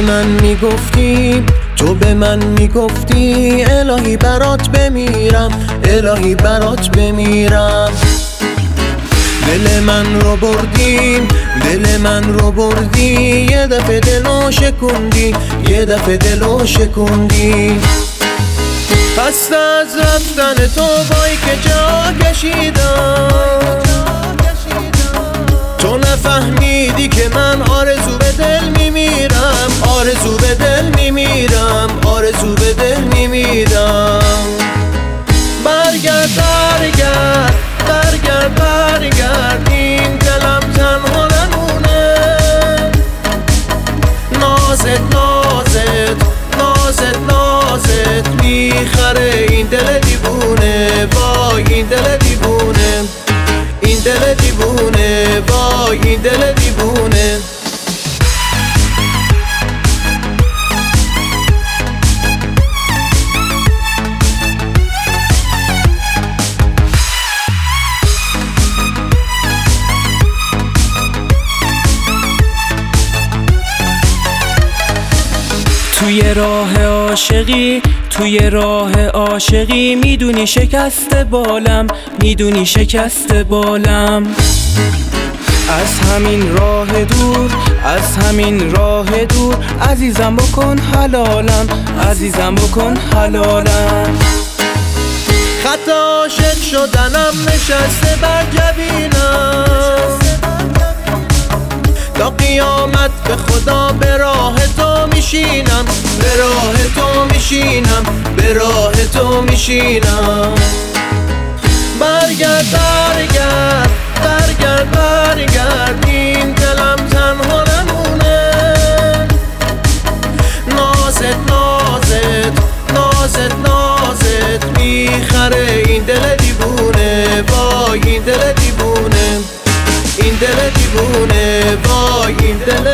من میگفتی، تو به من میگفتی الهی برات بمیرم، الهی برات بمیرم. دل من رو بردی، دل من رو بردی، یه دفعه دلو شکوندی، یه دفعه دلو شکوندی. خسته از رفتن تو وای که جا کشیدم، تو نفهمیدی که من آرزو به دل میمیرم، آرزو به دل میمیرم، آرزو به دل میمیرم. برگرد برگرد برگرد برگرد، این دلم تنها نمونه. نازت نازت نازت نازت میخره این دل دیوونه، وای این دل دیوونه، این دل دیوونه، وای این دل دیوونه. توی راه عاشقی، توی راه عاشقی، میدونی شکست بالم، میدونی شکست بالم. از همین راه دور، از همین راه دور، عزیزم بکن حلالم، عزیزم بکن حلالم. خط عاشق شدنم نشسته بر جبینم، تا قیامت به خدا به راه تو میشینم، به راه تو میشینم، به راه تو میشینم. برگرد برگرد برگرد برگرد، این دلم تنها نمونه. نازت نازت نازت نازت میخره این دل دیوونه، وای این دل دیوونه، این دل دیوونه، وای این دل